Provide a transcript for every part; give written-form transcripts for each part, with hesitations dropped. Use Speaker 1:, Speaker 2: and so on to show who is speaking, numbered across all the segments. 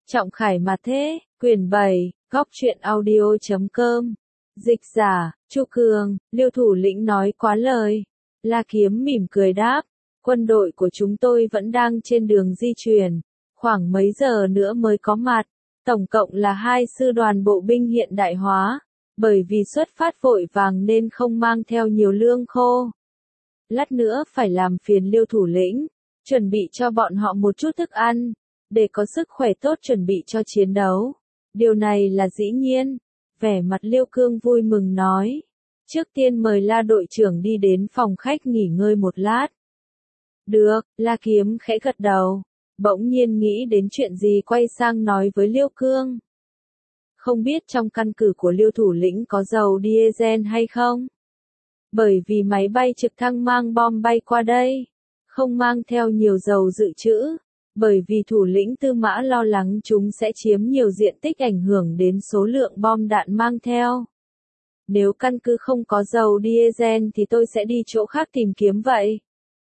Speaker 1: Trọng Khải mà thế, quyển 7, góc truyện audio.com. Dịch giả, Chu Cường, Liêu thủ lĩnh nói quá lời. La Kiếm mỉm cười đáp, quân đội của chúng tôi vẫn đang trên đường di chuyển, khoảng mấy giờ nữa mới có mặt, tổng cộng là 2 sư đoàn bộ binh hiện đại hóa, bởi vì xuất phát vội vàng nên không mang theo nhiều lương khô. Lát nữa phải làm phiền Liêu thủ lĩnh, chuẩn bị cho bọn họ một chút thức ăn, để có sức khỏe tốt chuẩn bị cho chiến đấu. Điều này là dĩ nhiên. Vẻ mặt Liêu Cương vui mừng nói. Trước tiên mời La đội trưởng đi đến phòng khách nghỉ ngơi một lát. Được, La Kiếm khẽ gật đầu. Bỗng nhiên nghĩ đến chuyện gì quay sang nói với Liêu Cương. Không biết trong căn cứ của Liêu thủ lĩnh có dầu diesel hay không? Bởi vì máy bay trực thăng mang bom bay qua đây, không mang theo nhiều dầu dự trữ, bởi vì thủ lĩnh Tư Mã lo lắng chúng sẽ chiếm nhiều diện tích ảnh hưởng đến số lượng bom đạn mang theo. Nếu căn cứ không có dầu diesel thì tôi sẽ đi chỗ khác tìm kiếm vậy.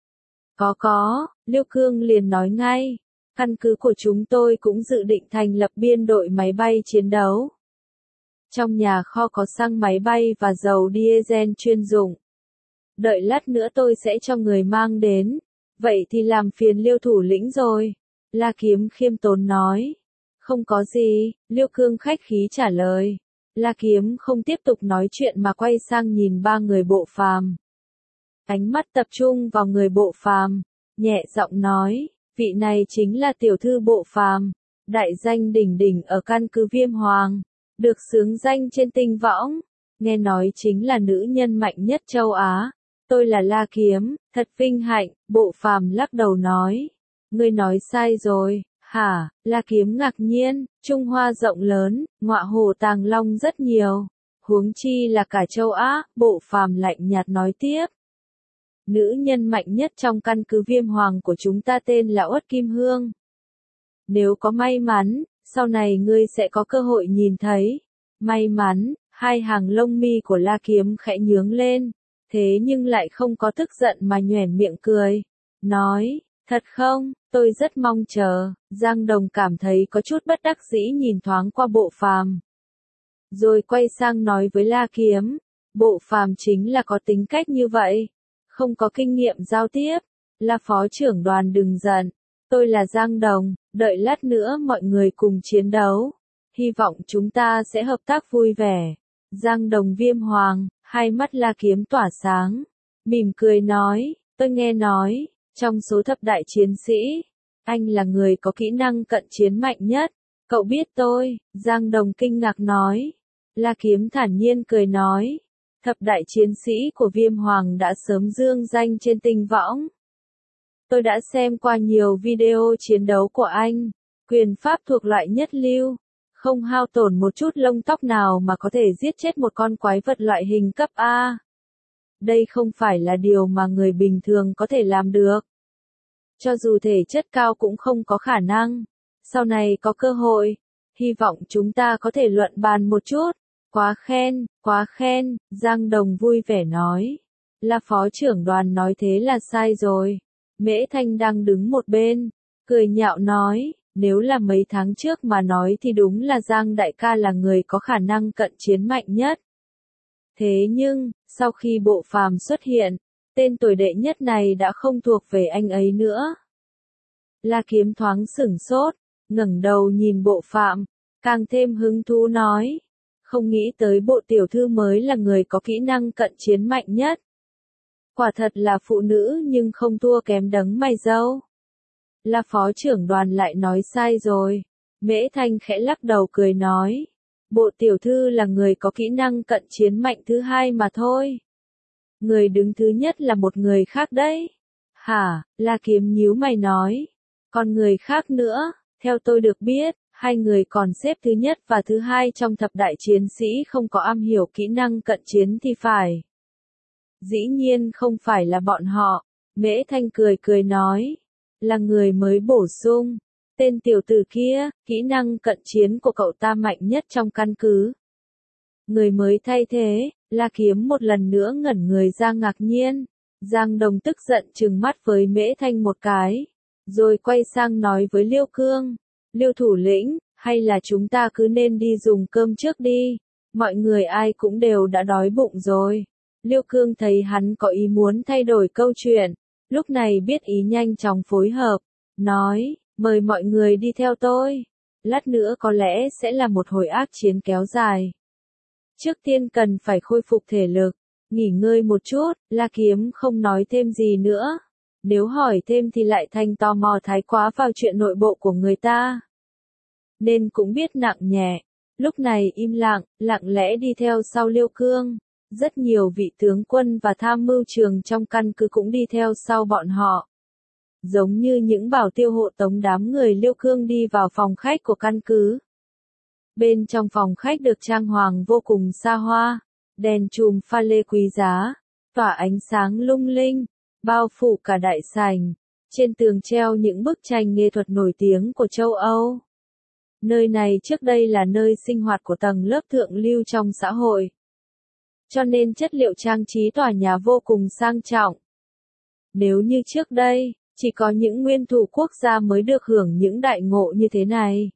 Speaker 1: Có, Liêu Cương liền nói ngay, căn cứ của chúng tôi cũng dự định thành lập biên đội máy bay chiến đấu. Trong nhà kho có xăng máy bay và dầu diesel chuyên dụng. Đợi lát nữa tôi sẽ cho người mang đến. Vậy thì làm phiền Liêu thủ lĩnh rồi. La Kiếm khiêm tốn nói. Không có gì, Liêu Cương khách khí trả lời. La Kiếm không tiếp tục nói chuyện mà quay sang nhìn ba người Bộ Phàm. Ánh mắt tập trung vào người Bộ Phàm, nhẹ giọng nói, vị này chính là tiểu thư Bộ Phàm, đại danh đỉnh đỉnh ở căn cứ Viêm Hoàng, được xướng danh trên tinh võng, nghe nói chính là nữ nhân mạnh nhất châu Á. Tôi là La Kiếm, thật vinh hạnh, Bộ Phàm lắc đầu nói. Ngươi nói sai rồi, hả? La Kiếm ngạc nhiên, Trung Hoa rộng lớn, ngọa hổ tàng long rất nhiều. Huống chi là cả châu Á, Bộ Phàm lạnh nhạt nói tiếp. Nữ nhân mạnh nhất trong căn cứ Viêm Hoàng của chúng ta tên là Uất Kim Hương. Nếu có may mắn, sau này ngươi sẽ có cơ hội nhìn thấy. May mắn, hai hàng lông mi của La Kiếm khẽ nhướng lên. Thế nhưng lại không có tức giận mà nhoẻn miệng cười. Nói, thật không, tôi rất mong chờ. Giang Đồng cảm thấy có chút bất đắc dĩ nhìn thoáng qua Bộ Phàm. Rồi quay sang nói với La Kiếm. Bộ Phàm chính là có tính cách như vậy. Không có kinh nghiệm giao tiếp. La phó trưởng đoàn đừng giận. Tôi là Giang Đồng, đợi lát nữa mọi người cùng chiến đấu. Hy vọng chúng ta sẽ hợp tác vui vẻ. Giang Đồng Viêm Hoàng. Hai mắt La Kiếm tỏa sáng, mỉm cười nói, tôi nghe nói, trong số thập đại chiến sĩ, anh là người có kỹ năng cận chiến mạnh nhất, cậu biết tôi, Giang Đồng kinh ngạc nói. La Kiếm thản nhiên cười nói, thập đại chiến sĩ của Viêm Hoàng đã sớm dương danh trên tinh võng. Tôi đã xem qua nhiều video chiến đấu của anh, quyền pháp thuộc loại nhất lưu. Không hao tổn một chút lông tóc nào mà có thể giết chết một con quái vật loại hình cấp A. Đây không phải là điều mà người bình thường có thể làm được. Cho dù thể chất cao cũng không có khả năng. Sau này có cơ hội, hy vọng chúng ta có thể luận bàn một chút. Quá khen, Giang Đồng vui vẻ nói. La phó trưởng đoàn nói thế là sai rồi. Mễ Thanh đang đứng một bên, cười nhạo nói. Nếu là mấy tháng trước mà nói thì đúng là Giang đại ca là người có khả năng cận chiến mạnh nhất. Thế nhưng, sau khi Bộ Phàm xuất hiện, tên tuổi đệ nhất này đã không thuộc về anh ấy nữa. La Kiếm thoáng sửng sốt, ngẩng đầu nhìn Bộ Phàm, càng thêm hứng thú nói. Không nghĩ tới Bộ tiểu thư mới là người có kỹ năng cận chiến mạnh nhất. Quả thật là phụ nữ nhưng không thua kém đấng mày râu. La phó trưởng đoàn lại nói sai rồi. Mễ Thanh khẽ lắc đầu cười nói. Bộ tiểu thư là người có kỹ năng cận chiến mạnh thứ hai mà thôi. Người đứng thứ nhất là một người khác đấy. Hả? La Kiếm nhíu mày nói. Còn người khác nữa, theo tôi được biết, hai người còn xếp thứ nhất và thứ hai trong thập đại chiến sĩ không có am hiểu kỹ năng cận chiến thì phải. Dĩ nhiên không phải là bọn họ. Mễ Thanh cười nói. Là người mới bổ sung. Tên tiểu tử kia, kỹ năng cận chiến của cậu ta mạnh nhất trong căn cứ. Người mới thay thế, La Kiếm một lần nữa ngẩn người ra ngạc nhiên. Giang Đồng tức giận trừng mắt với Mễ Thanh một cái. Rồi quay sang nói với Liêu Cương. Liêu thủ lĩnh, Hay là chúng ta cứ nên đi dùng cơm trước đi, mọi người ai cũng đều đã đói bụng rồi. Liêu Cương thấy hắn có ý muốn thay đổi câu chuyện, lúc này biết ý nhanh chóng phối hợp, nói, mời mọi người đi theo tôi. Lát nữa có lẽ sẽ là một hồi ác chiến kéo dài. Trước tiên cần phải khôi phục thể lực, nghỉ ngơi một chút, La Kiếm không nói thêm gì nữa. Nếu hỏi thêm thì lại thành tò mò thái quá vào chuyện nội bộ của người ta. Nên cũng biết nặng nhẹ. Lúc này im lặng, lặng lẽ đi theo sau Liêu Cương. Rất nhiều vị tướng quân và tham mưu trường trong căn cứ cũng đi theo sau bọn họ. Giống như những bảo tiêu hộ tống đám người Liêu Cương đi vào phòng khách của căn cứ. Bên trong phòng khách được trang hoàng vô cùng xa hoa, đèn chùm pha lê quý giá, tỏa ánh sáng lung linh, bao phủ cả đại sảnh. Trên tường treo những bức tranh nghệ thuật nổi tiếng của châu Âu. Nơi này trước đây là nơi sinh hoạt của tầng lớp thượng lưu trong xã hội. Cho nên chất liệu trang trí tòa nhà vô cùng sang trọng. Nếu như trước đây, chỉ có những nguyên thủ quốc gia mới được hưởng những đại ngộ như thế này.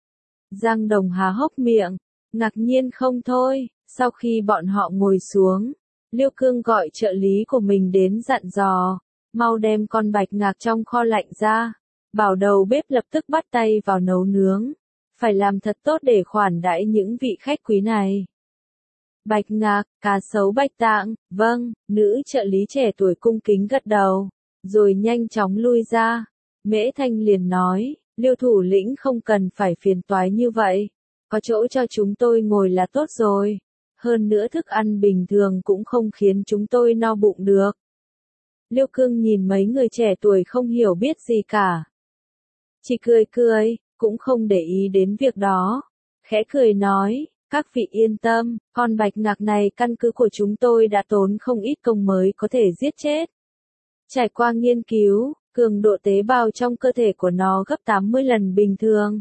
Speaker 1: Giang Đồng há hốc miệng, ngạc nhiên không thôi. Sau khi bọn họ ngồi xuống, Liêu Cương gọi trợ lý của mình đến dặn dò, mau đem con bạch ngạc trong kho lạnh ra, bảo đầu bếp lập tức bắt tay vào nấu nướng, phải làm thật tốt để khoản đãi những vị khách quý này. Bạch ngạc, cá sấu bạch tạng, vâng, nữ trợ lý trẻ tuổi cung kính gật đầu, rồi nhanh chóng lui ra. Mễ Thanh liền nói, Liêu thủ lĩnh không cần phải phiền toái như vậy, có chỗ cho chúng tôi ngồi là tốt rồi. Hơn nữa thức ăn bình thường cũng không khiến chúng tôi no bụng được. Liêu Cương nhìn mấy người trẻ tuổi không hiểu biết gì cả. Chỉ cười cười, cũng không để ý đến việc đó. Khẽ cười nói, các vị yên tâm, con bạch ngạc này căn cứ của chúng tôi đã tốn không ít công mới có thể giết chết. Trải qua nghiên cứu, cường độ tế bào trong cơ thể của nó gấp 80 lần bình thường.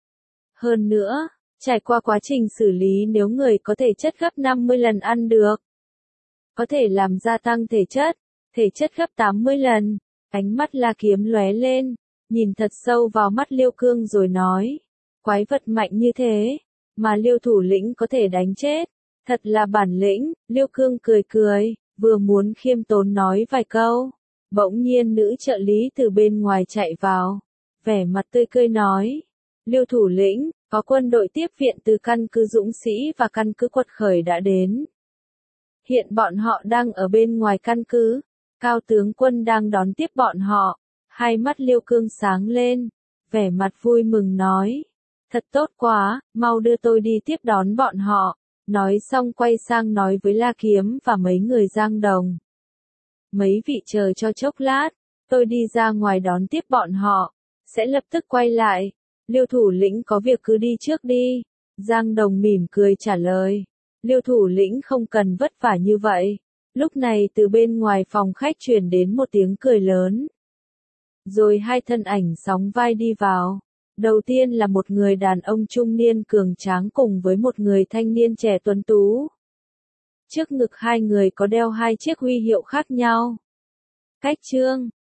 Speaker 1: Hơn nữa, trải qua quá trình xử lý nếu người có thể chất gấp 50 lần ăn được. Có thể làm gia tăng thể chất gấp 80 lần. Ánh mắt La Kiếm lóe lên, nhìn thật sâu vào mắt Liêu Cương rồi nói. Quái vật mạnh như thế, mà Liêu thủ lĩnh có thể đánh chết. Thật là bản lĩnh, Liêu Cương cười cười, vừa muốn khiêm tốn nói vài câu. Bỗng nhiên nữ trợ lý từ bên ngoài chạy vào, vẻ mặt tươi cười nói. Liêu thủ lĩnh, có quân đội tiếp viện từ căn cứ Dũng Sĩ và căn cứ Quật Khởi đã đến. Hiện bọn họ đang ở bên ngoài căn cứ, Cao tướng quân đang đón tiếp bọn họ. Hai mắt Liêu Cương sáng lên, vẻ mặt vui mừng nói. Thật tốt quá, mau đưa tôi đi tiếp đón bọn họ. Nói xong quay sang nói với La Kiếm và mấy người Giang Đồng. Mấy vị chờ cho chốc lát, tôi đi ra ngoài đón tiếp bọn họ, sẽ lập tức quay lại. Liêu thủ lĩnh có việc cứ đi trước đi. Giang Đồng mỉm cười trả lời. Liêu thủ lĩnh không cần vất vả như vậy. Lúc này từ bên ngoài phòng khách truyền đến một tiếng cười lớn. Rồi hai thân ảnh sóng vai đi vào. Đầu tiên là một người đàn ông trung niên cường tráng cùng với một người thanh niên trẻ tuấn tú. Trước ngực hai người có đeo hai chiếc huy hiệu khác nhau. Cách chương